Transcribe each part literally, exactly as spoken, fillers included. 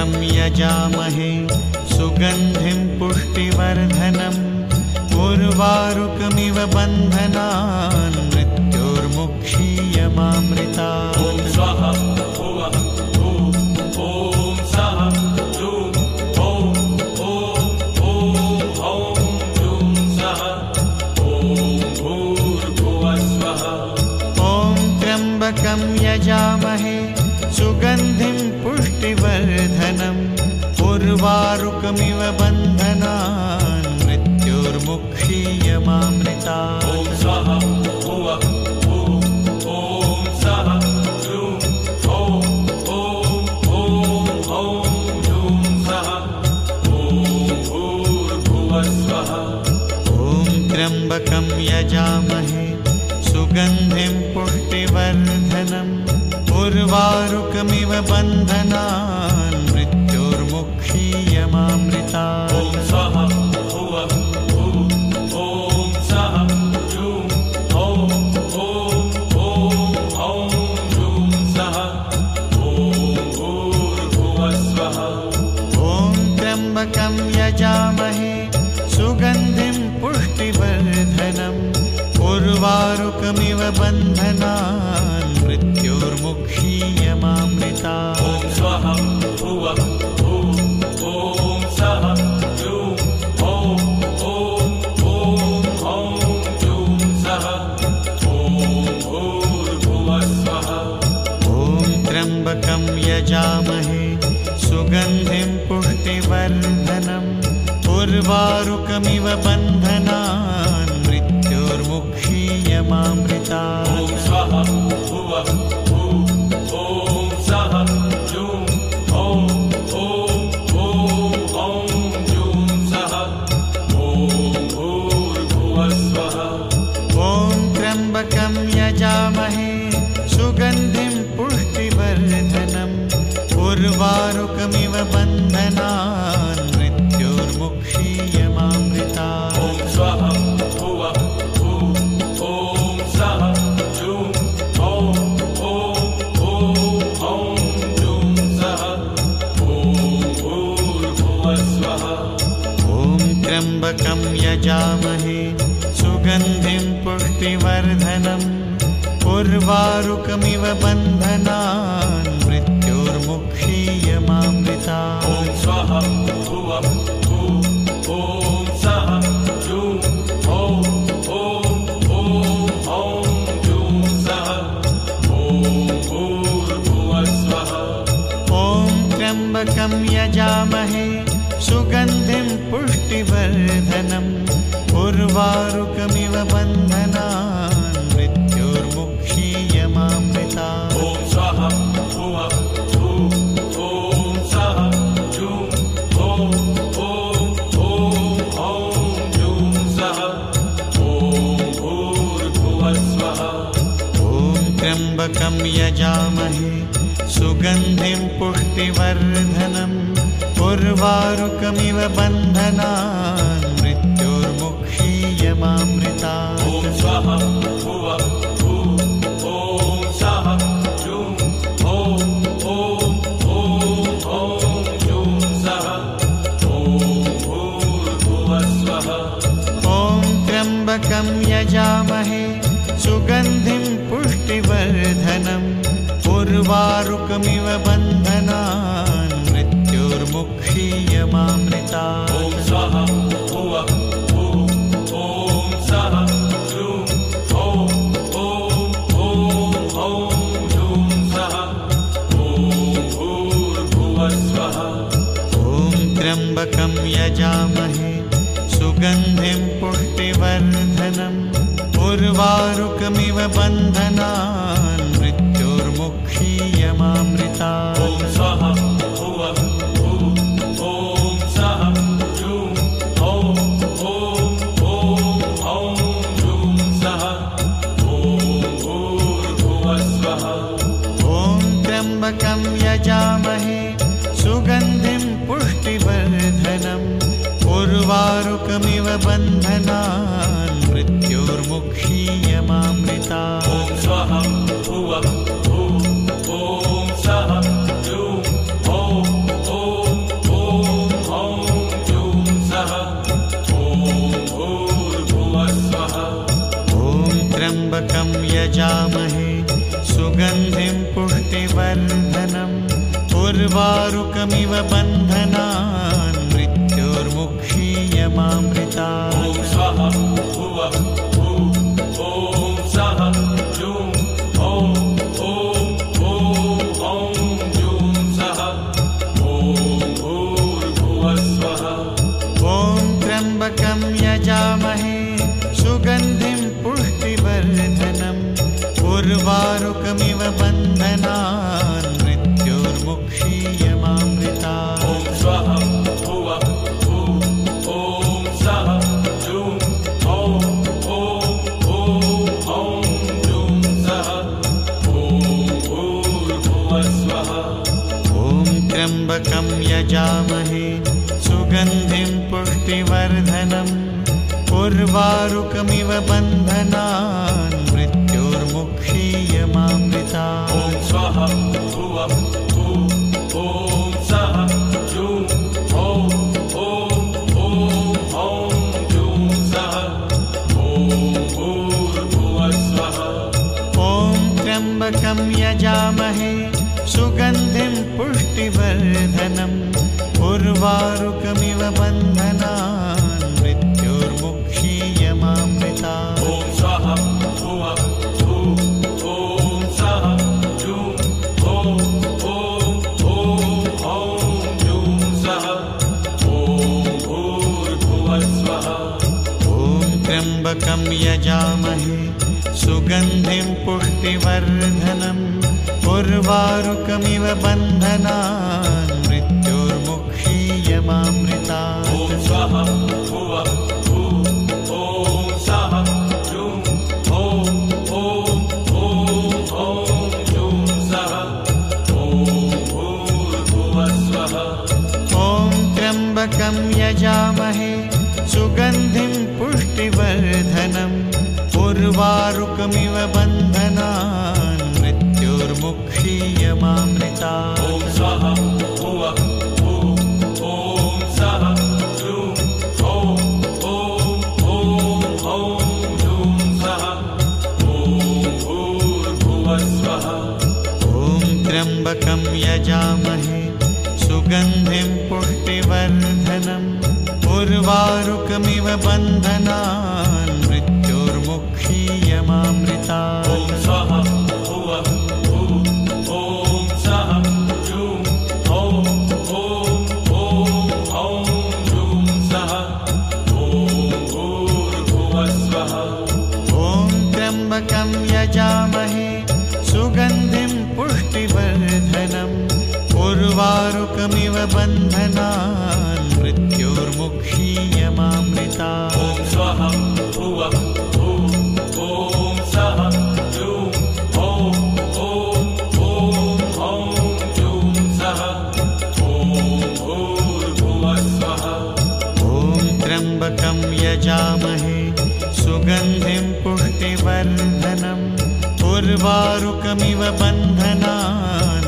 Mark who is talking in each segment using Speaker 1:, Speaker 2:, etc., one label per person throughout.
Speaker 1: त्र्यम्बकं यजामहे सुगन्धिं पुष्टिवर्धनम् उर्वारुकमिव बन्धनान् मृत्योर्मुक्षीयमामृतात्।
Speaker 2: ॐ स्वाहा भुवः भूः ॐ सः जूं ॐ ॐ ॐ हौं जूं सः ॐ भूर्भुवः स्वः।
Speaker 1: ॐ त्र्यम्बकं यजामहे सुगन्धिं पुष्टिवर्धनम् उर्वारुकमिव बन्धनान् मृत्योर्मुक्षीयमामृतात्।
Speaker 2: ॐ स्वाहा भुवः भूः ॐ सः जूं ॐ ॐ ॐ हौं जूं सः ॐ भूर्भुवः स्वः।
Speaker 1: ॐ त्र्यम्बकं यजामहे सुगन्धिं पुष्टिवर्धनम् उर्वारुकमिव बन्धनान् मृत्योर्मुक्षीयमामृतात्।
Speaker 2: ॐ स्वाहा भुवः भूः ॐ सः जूं ॐ ॐ ॐ हौं जूं सः ॐ भूर्भुवः स्वः।
Speaker 1: ॐ त्र्यम्बकं यजामहे सुगन्धिं पुष्टिवर्धनम् उर्वारुकमिव बन्धनान् मृत्योर्मुक्षीयमामृतात्।
Speaker 2: ॐ स्वाहा भुवः भूः ॐ सः जूं ॐ ॐ ॐ हौं जूं सः ॐ भूर्भुवः स्वः।
Speaker 1: ॐ त्र्यम्बकं यजामहे सुगन्धिं पुष्टिवर्धनम् उर्वारुकमिव बन्धनान् मृत्योर्मुक्षीयमामृतात्।
Speaker 2: ॐ स्वाहा भुवः भूः ॐ सः जूं ॐ ॐ ॐ हौं जूं सः ॐ भूर्भुवः स्वः।
Speaker 1: ॐ त्र्यम्बकं यजामहे सुगन्धिं पुष्टिवर्धनम् उर्वारुकमिव बन्धनान् मृत्योर्मुक्षीयमामृतात्।
Speaker 2: ॐ स्वाहा भुवः भूः ॐ सः जूं ॐ ॐ ॐ हौं जूं सः ॐ भूर्भुवः स्वः।
Speaker 1: ॐ त्र्यम्बकं यजामहे सुगन्धिं पुष्टिवर्धनम् उर्वारुकमिव बन्धनान् मृत्योर्मुक्षीयमामृतात्।
Speaker 2: ॐ स्वाहा भुवः भूः ॐ सः जूं ॐ ॐ ॐ हौं जूं सः ॐ भूर्भुवः स्वः।
Speaker 1: ॐ त्र्यम्बकं यजामहे सुगन्धिं पुष्टिवर्धनम् उर्वारुकमिव बन्धनान् मृत्योर्मुक्षीयमामृतात्।
Speaker 2: ॐ स्वाहा भुवः भूः ॐ सः जूं ॐ ॐ ॐ हौं जूं सः ॐ भूर्भुवः स्वः।
Speaker 1: ॐ त्र्यम्बकं यजामहे सुगन्धिं पुष्टिवर्धनम् उर्वारुकमिव बन्धनान् मृत्योर्मुक्षीयमामृतात्।
Speaker 2: ॐ स्वाहा भुवः भूः ॐ सः जूं ॐ ॐ ॐ हौं जूं सः ॐ भूर्भुवः स्वः।
Speaker 1: ॐ त्र्यम्बकं यजामहे सुगन्धिं पुष्टिवर्धनम् उर्वारुकमिव बन्धनान् मृत्योर्मुक्षीयमामृतात्।
Speaker 2: ॐ स्वाहा भुवः भूः ॐ सः जूं ॐ ॐ ॐ हौं जूं सः ॐ भूर्भुवः स्वः।
Speaker 1: ॐ त्र्यम्बकं यजामहे सुगन्धिं पुष्टिवर्धनम् उर्वारुकमिव बन्धनान् मृत्योर्मुक्षीयमामृतात्।
Speaker 2: ॐ स्वाहा भुवः भूः ॐ सः जूं ॐ ॐ ॐ हौं जूं सः ॐ भूर्भुवः स्वः।
Speaker 1: ॐ त्र्यम्बकं यजामहे सुगन्धिं पुष्टिवर्धनम् उर्वारुकमिव बन्धनान् मृत्योर्मुक्षीयमामृतात्।
Speaker 2: ॐ स्वाहा भुवः भूः ॐ सः जूं ॐ ॐ
Speaker 1: यजामहे सुगन्धिं पुष्टिवर्धनम् उर्वारुकमिव बन्धनान् मृत्योर्मुक्षीयमामृतात्।
Speaker 2: ॐ स्वाहा भुवः भुः ॐ सः जुं ॐ ॐ ॐ ॐ जुं सः ॐ भूर्भुवः स्वः।
Speaker 1: ॐ त्र्यम्बकं यजामहे सुगन्धिं पुष्टिवर्धनम् उर्वारुकमिव बन्धनान् मृत्योर्मुक्षीयमामृतात्।
Speaker 2: ॐ स्वाहा भुवः भुः ॐ सः जुं ॐ ॐ ॐ ॐ जुं सः ॐ भूर्भुवः स्वः।
Speaker 1: ॐ त्र्यम्बकं यजामहे सुगन्धिं पुष्टिवर्धनम् उर्वारुकमिव बन्धनान् मृत्योर्मुक्षीयमामृतात्।
Speaker 2: ॐ स्वाहा भुवः भुः ॐ सः जुं ॐ ॐ ॐ ॐ जुं सः ॐ भूर्भुवः स्वः।
Speaker 1: ॐ त्र्यम्बकं यजामहे सुगन्धिं पुष्टिवर्धनम् उर्वारुकमिव बन्धनान् मृत्योर्मुक्षीयमामृतात्।
Speaker 2: ॐ स्वाहा भुवः भुः ॐ सः जुं ॐ ॐ ॐ ॐ जुं सः ॐ भूर्भुवः स्वः।
Speaker 1: ॐ त्र्यम्बकं यजामहे सुगन्धिं पुष्टिवर्धनम् उर्वारुकमिव बन्धनान् मृत्योर्मुक्षीयमामृतात्।
Speaker 2: ॐ स्वाहा भुवः भुः ॐ सः जुं ॐ ॐ ॐ ॐ जुं सः ॐ भूर्भुवः स्वः।
Speaker 1: ॐ त्र्यम्बकं यजामहे सुगन्धिं पुष्टिवर्धनम् उर्वारुकमिव बन्धनान् मृत्योर्मुक्षीयमामृतात्।
Speaker 2: ॐ स्वाहा भुवः भुः ॐ सः जुं ॐ ॐ ॐ ॐ जुं सः ॐ भूर्भुवः स्वः।
Speaker 1: ॐ त्र्यम्बकं यजामहे सुगन्धिं पुष्टिवर्धनम् उर्वारुकमिव बन्धनान् मृत्योर्मुक्षीयमामृतात्।
Speaker 2: ॐ स्वाहा भुवः भुः ॐ सः जुं ॐ ॐ ॐ ॐ जुं सः ॐ भूर्भुवः स्वः।
Speaker 1: ॐ त्र्यम्बकं यजामहे सुगन्धिं पुष्टिवर्धनम् उर्वारुकमिव बन्धनान् मृत्योर्मुक्षीयमामृतात्।
Speaker 2: ॐ स्वाहा भुवः भुः ॐ सः जुं ॐ ॐ ॐ ॐ जुं सः ॐ भूर्भुवः स्वः।
Speaker 1: ॐ त्र्यम्बकं यजामहे सुगन्धिं पुष्टिवर्धनम् उर्वारुकमिव बन्धनान्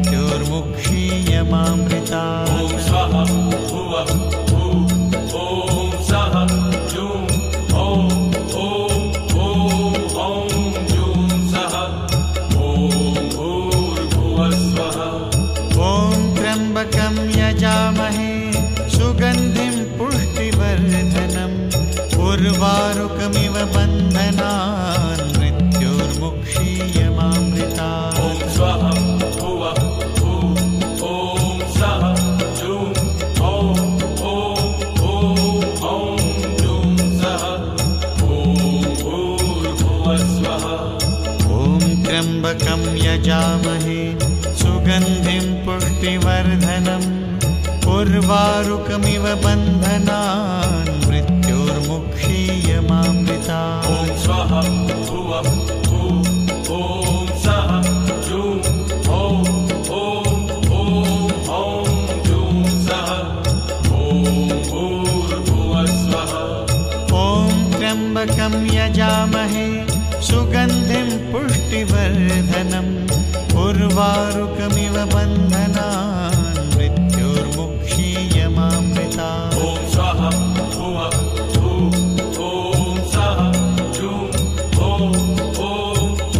Speaker 1: मृत्योर्मुक्षीयमामृतात्।
Speaker 2: ॐ स्वाहा भुवः भुः ॐ सः जुं ॐ ॐ ॐ ॐ जुं सः ॐ भूर्भुवः स्वः।
Speaker 1: ॐ त्र्यम्बकं यजामहे सुगन्धिं पुष्टिवर्धनम् उर्वारुकमिव बन्धनान् मृत्योर्मुक्षीयमामृतात्।
Speaker 2: ॐ स्वाहा भुवः भुः ॐ सः जुं ॐ ॐ ॐ ॐ जुं सः ॐ भूर्भुवः स्वः।
Speaker 1: ॐ त्र्यम्बकं यजामहे सुगन्धिं पुष्टिवर्धनम् उर्वारुकमिव बन्धनान् मृत्योर्मुक्षीयमामृतात्।
Speaker 2: ॐ स्वाहा भुवः भुः ॐ सः जुं ॐ ॐ ॐ ॐ जुं सः ॐ भूर्भुवः स्वः।
Speaker 1: ॐ त्र्यम्बकं यजामहे सुगन्धिं पुष्टिवर्धनम् उर्वारुकमिव बन्धनान् मृत्योर्मुक्षीयमामृतात्।
Speaker 2: ॐ स्वाहा भुवः भुः ॐ सः जुं ॐ ॐ ॐ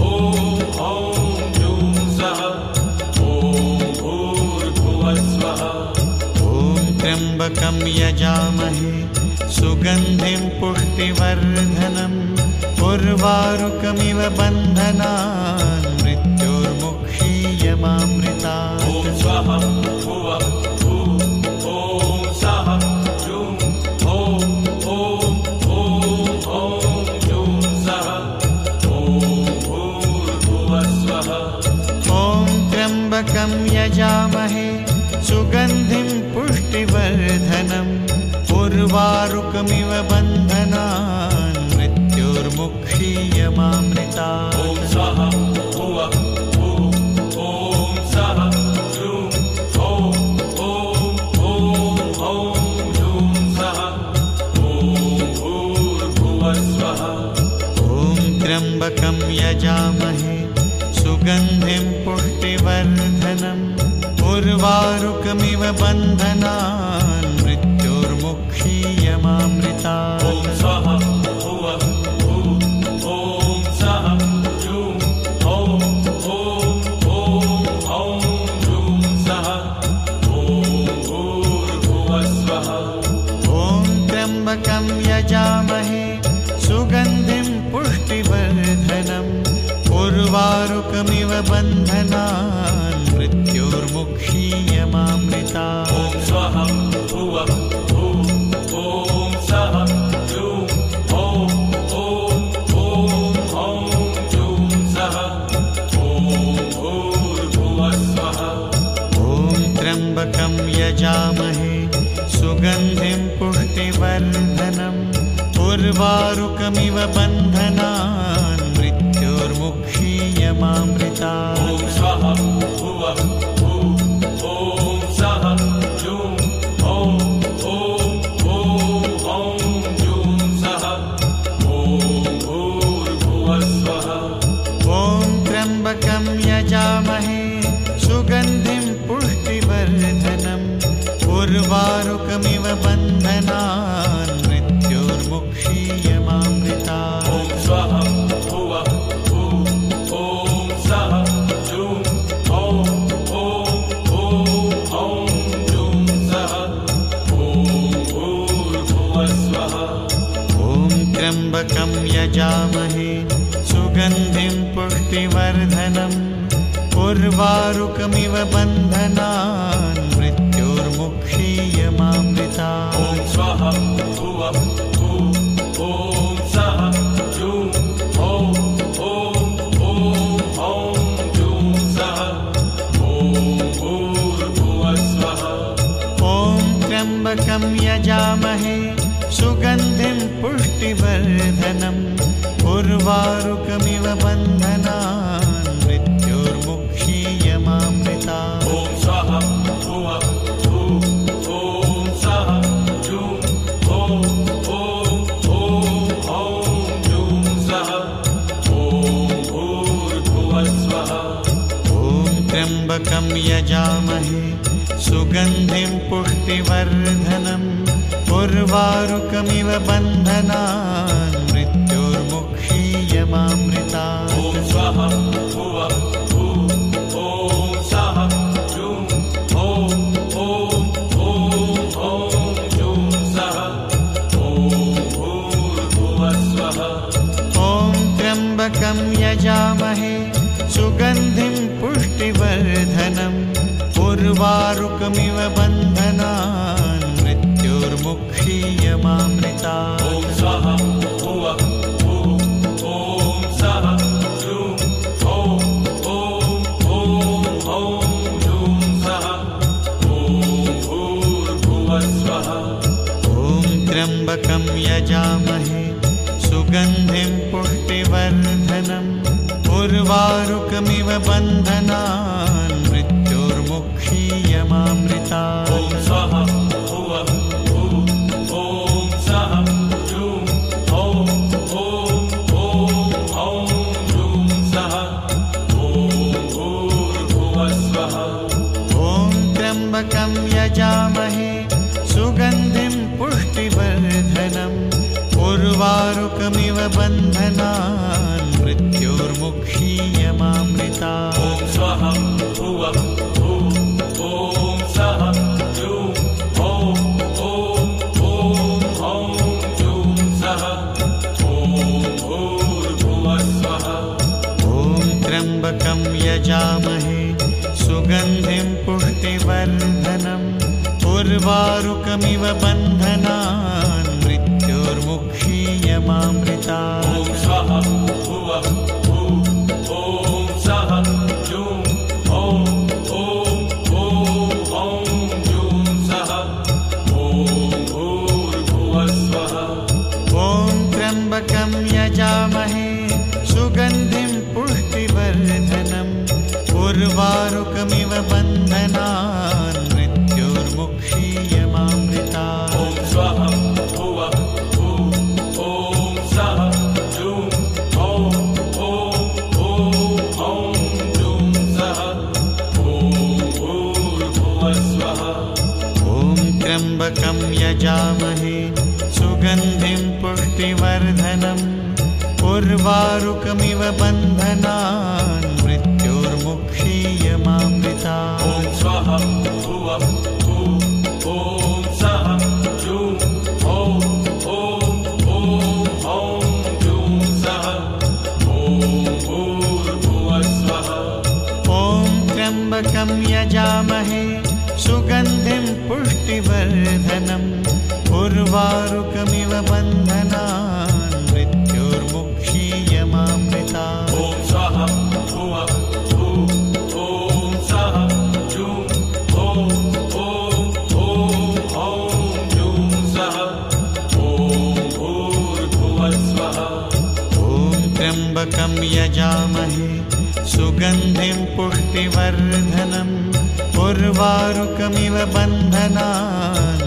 Speaker 1: त्र्यम्बकं यजामहे सुगन्धिं पुष्टिवर्धनम् उर्वारुकमिव बन्धनान् मृत्योर्मुक्षीयमामृतात्।
Speaker 2: ॐ स्वाहा भुवः भुः ॐ सः जुं ॐ ॐ ॐ ॐ जुं सः ॐ भूर्भुवः स्वः।
Speaker 1: ॐ त्र्यम्बकं यजामहे सुगन्धिं पुष्टिवर्धनम् उर्वारुकमिव बन्धनान् मृत्योर्मुक्षीयमामृतात्।
Speaker 2: ॐ स्वाहा भुवः भुः ॐ सः जुं ॐ ॐ ॐ ॐ जुं सः ॐ भूर्भुवः स्वः।
Speaker 1: ॐ त्र्यम्बकं यजामहे सुगन्धिं पुष्टिवर्धनम् उर्वारुकमिव बन्धनान् मृत्योर्मुक्षीयमामृतात्।
Speaker 2: ॐ स्वाहा भुवः भुः ॐ सः जुं ॐ ॐ ॐ ॐ जुं सः ॐ भूर्भुवः स्वः।
Speaker 1: ॐ त्र्यम्बकं यजामहे सुगन्धिं पुष्टिवर्धनम् उर्वारुकमिव बन्धनान् मृत्योर्मुक्षीयमामृतात्।
Speaker 2: ॐ स्वाहा भुवः भुः ॐ सः जुं ॐ ॐ ॐ ॐ जुं सः ॐ भूर्भुवः स्वः।
Speaker 1: ॐ त्र्यम्बकं यजामहे सुगन्धिं पुष्टिवर्धनम् उर्वारुकमिव बन्धनान् मृत्योर्मुक्षीयमामृतात्।
Speaker 2: ॐ स्वाहा भुवः भुः ॐ सः जुं ॐ ॐ ॐ ॐ जुं सः ॐ भूर्भुवः स्वः।
Speaker 1: ॐ त्र्यम्बकं यजामहे सुगन्धिं पुष्टिवर्धनम् उर्वारुकमिव बन्धनान् मृत्योर्मुक्षीयमामृतात्।
Speaker 2: ॐ स्वाहा भुवः भुः ॐ सः जुं ॐ ॐ ॐ ॐ जुं सः ॐ भूर्भुवः स्वः।
Speaker 1: ॐ त्र्यम्बकं यजामहे सुगन्धिं पुष्टिवर्धनम् उर्वारुकमिव बन्धनान् मृत्योर्मुक्षीयमामृतात्।
Speaker 2: ॐ स्वाहा भुवः भुः ॐ सः जुं ॐ ॐ ॐ ॐ जुं सः ॐ भूर्भुवः स्वः।
Speaker 1: ॐ त्र्यम्बकं यजामहे सुगन्धिं पुष्टिवर्धनम् उर्वारुकमिव बन्धनान् मृत्योर्मुक्षीयमामृतात्।
Speaker 2: ॐ स्वाहा भुवः भुः ॐ सः जुं ॐ ॐ ॐ ॐ जुं सः ॐ भूर्भुवः स्वः।
Speaker 1: ॐ त्र्यम्बकं यजामहे सुगन्धिं पुष्टिवर्धनम् उर्वारुकमिव बन्धनान् मृत्योर्मुक्षीयमामृतात्।
Speaker 2: ॐ स्वाहा भुवः भुः ॐ सः जुं ॐ ॐ ॐ ॐ जुं सः ॐ भूर्भुवः स्वः।
Speaker 1: ॐ त्र्यम्बकं यजामहे सुगन्धिं पुष्टिवर्धनम् उर्वारुकमिव बन्धनान् मृत्योर्मुक्षीयमामृतात्।
Speaker 2: ॐ स्वाहा भुवः भुः ॐ सः जुं ॐ ॐ ॐ ॐ जुं सः ॐ भूर्भुवः स्वः।
Speaker 1: ॐ त्र्यम्बकं यजामहे सुगन्धिं पुष्टिवर्धनम् उर्वारुकमिव बन्धनान् मृत्योर्मुक्षीयमामृतात्।
Speaker 2: ॐ स्वाहा भुवः भुः ॐ सः जुं ॐ ॐ ॐ ॐ जुं सः ॐ भूर्भुवः स्वः।
Speaker 1: ॐ त्र्यम्बकं यजामहे सुगन्धिं पुष्टिवर्धनम् उर्वारुकमिव बन्धनान् मृत्योर्मुक्षीयमामृतात्।
Speaker 2: ॐ स्वाहा भुवः भुः ॐ सः जुं ॐ ॐ
Speaker 1: उर्वारुकमिव बन्धनान् मृत्योर्मुक्षीयमामृतात्।
Speaker 2: ॐ स्वाहा भुवः भुः ॐ सः जुं ॐ ॐ ॐ ॐ जुं सः ॐ भूर्भुवः स्वः।
Speaker 1: ॐ त्र्यम्बकं यजामहे सुगन्धिं पुष्टिवर्धनम् उर्वारुकमिव बन्धनान् मृत्योर्मुक्षीयमामृतात्।
Speaker 2: ॐ स्वाहा भुवः भुः ॐ सः जुं ॐ ॐ ॐ ॐ जुं सः ॐ भूर्भुवः स्वः।
Speaker 1: ॐ त्र्यम्बकं यजामहे सुगन्धिं पुष्टिवर्धनम् उर्वारुकमिव बन्धनान् मृत्योर्मुक्षीयमामृतात्।
Speaker 2: ॐ स्वाहा भुवः भुः ॐ सः जुं ॐ ॐ ॐ ॐ जुं सः ॐ भूर्भुवः स्वः।
Speaker 1: ॐ त्र्यम्बकं यजामहे सुगन्धिं पुष्टिवर्धनम् उर्वारुकमिव बन्धनान् मृत्योर्मुक्षीयमामृतात्।
Speaker 2: ॐ स्वाहा भुवः भुः ॐ सः जुं ॐ ॐ ॐ ॐ जुं सः ॐ भूर्भुवः स्वः।
Speaker 1: ॐ त्र्यम्बकं यजामहे सुगन्धिं पुष्टिवर्धनम् उर्वारुकमिव बन्धनान्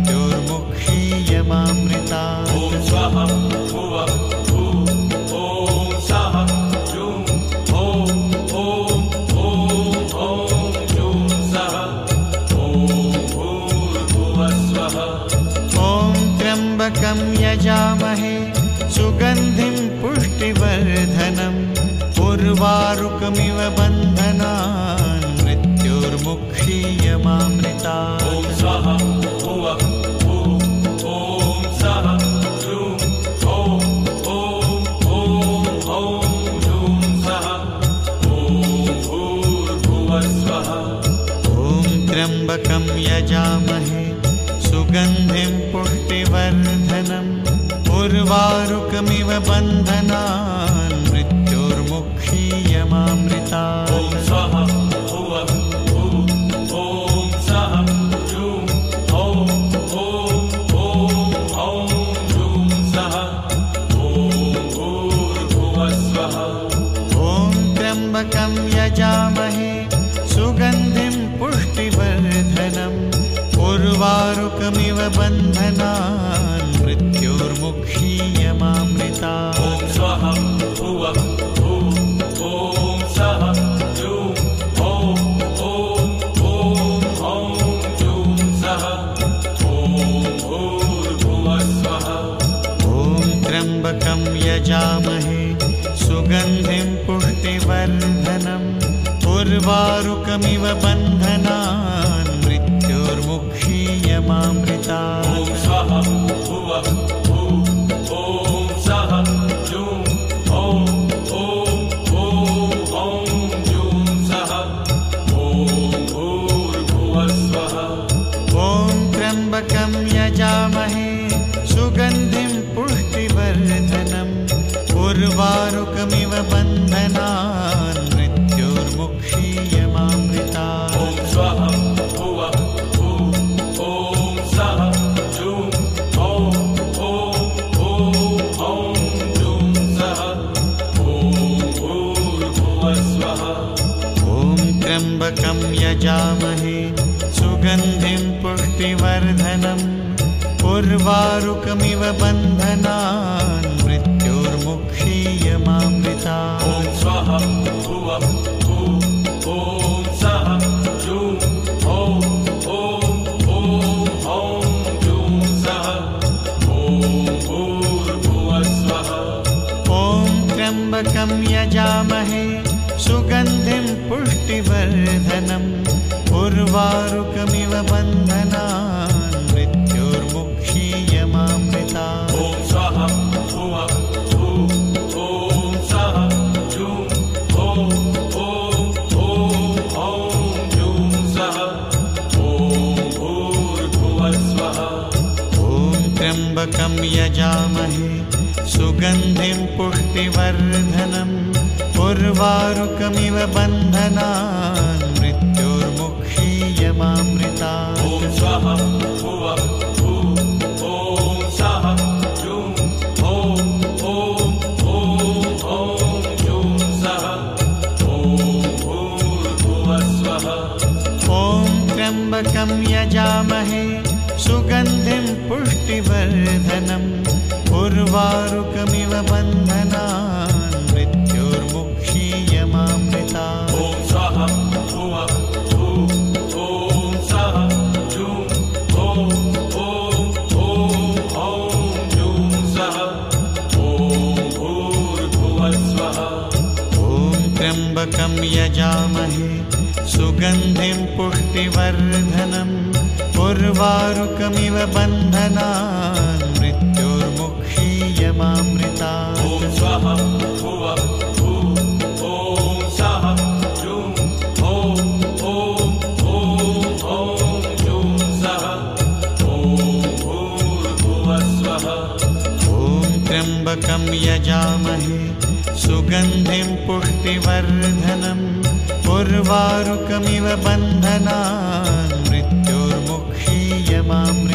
Speaker 1: मृत्योर्मुक्षीयमामृतात्।
Speaker 2: ॐ स्वाहा भुवः भुः ॐ सः जुं ॐ ॐ ॐ ॐ जुं सः ॐ भूर्भुवः स्वः।
Speaker 1: ॐ त्र्यम्बकं यजामहे सुगन्धिं पुष्टिवर्धनम् उर्वारुकमिव बन्धनान् मृत्योर्मुक्षीयमामृतात्।
Speaker 2: ॐ स्वाहा भुवः भुः ॐ सः जुं ॐ ॐ ॐ ॐ जुं सः ॐ भूर्भुवः स्वः।
Speaker 1: ॐ त्र्यम्बकं यजामहे सुगन्धिं पुष्टिवर्धनम् उर्वारुकमिव बन्धनान् मृत्योर्मुक्षीयमामृतात्।
Speaker 2: ॐ स्वाहा भुवः भुः ॐ सः जुं ॐ ॐ ॐ ॐ जुं सः ॐ भूर्भुवः स्वः।
Speaker 1: ॐ त्र्यम्बकं यजामहे सुगन्धिं पुष्टिवर्धनम् उर्वारुकमिव बन्धनान् मृत्योर्मुक्षीयमामृतात्।
Speaker 2: ॐ स्वाहा भुवः भुः ॐ सः जुं ॐ ॐ ॐ ॐ जुं सः ॐ भूर्भुवः स्वः।
Speaker 1: ॐ त्र्यम्बकं यजामहे सुगन्धिं पुष्टिवर्धनम् उर्वारुकमिव बन्धनान् मृत्योर्मुक्षीयमामृतात्।
Speaker 2: ॐ स्वाहा भुवः भुः ॐ सः जुं ॐ ॐ ॐ ॐ जुं सः ॐ भूर्भुवः स्वः।
Speaker 1: ॐ त्र्यम्बकं यजामहे सुगन्धिं पुष्टिवर्धनम् उर्वारुकमिव बन्धनान् मृत्योर्मुक्षीयमामृतात्।
Speaker 2: ॐ स्वाहा भुवः भुः ॐ सः जुं ॐ ॐ ॐ ॐ जुं सः ॐ भूर्भुवः स्वः।
Speaker 1: ॐ त्र्यम्बकं यजामहे सुगन्धिं पुष्टिवर्धनम् उर्वारुकमिव बन्धनान् मृत्योर्मुक्षीयमामृतात्।
Speaker 2: ॐ स्वाहा भुवः भुः ॐ सः जुं ॐ ॐ ॐ ॐ जुं सः ॐ भूर्भुवः स्वः।
Speaker 1: ॐ त्र्यम्बकं यजामहे सुगन्धिं पुष्टिवर्धनम् उर्वारुकमिव बन्धनान् मृत्योर्मुक्षीयमामृतात्।
Speaker 2: ॐ स्वाहा भुवः भुः ॐ सः जुं ॐ ॐ
Speaker 1: त्र्यम्बकं यजामहे सुगन्धिं पुष्टिवर्धनम् उर्वारुकमिव बन्धनान् मृत्योर्मुक्षीयमामृतात्।
Speaker 2: ॐ स्वाहा भुवः भुः ॐ सः जुं ॐ ॐ ॐ ॐ जुं सः ॐ भूर्भुवः स्वः।
Speaker 1: ॐ त्र्यम्बकं यजामहे सुगन्धिं पुष्टिवर्धनम् उर्वारुकमिव बन्धनान् मृत्योर्मुक्षीयमामृतात्।
Speaker 2: ॐ स्वाहा भुवः भुः ॐ सः जुं ॐ ॐ ॐ ॐ जुं सः ॐ भूर्भुवः स्वः।
Speaker 1: ॐ त्र्यम्बकं यजामहे सुगन्धिं पुष्टिवर्धनम् उर्वारुकमिव बन्धनान् मृत्योर्मुक्षीयमामृतात्।
Speaker 2: ॐ स्वाहा भुवः भुः ॐ सः जुं ॐ ॐ ॐ ॐ जुं सः ॐ भूर्भुवः स्वः।
Speaker 1: ॐ त्र्यम्बकं यजामहे सुगन्धिं पुष्टिवर्धनम् उर्वारुकमिव बन्धनान् मृत्योर्मुक्षीयमामृतात्।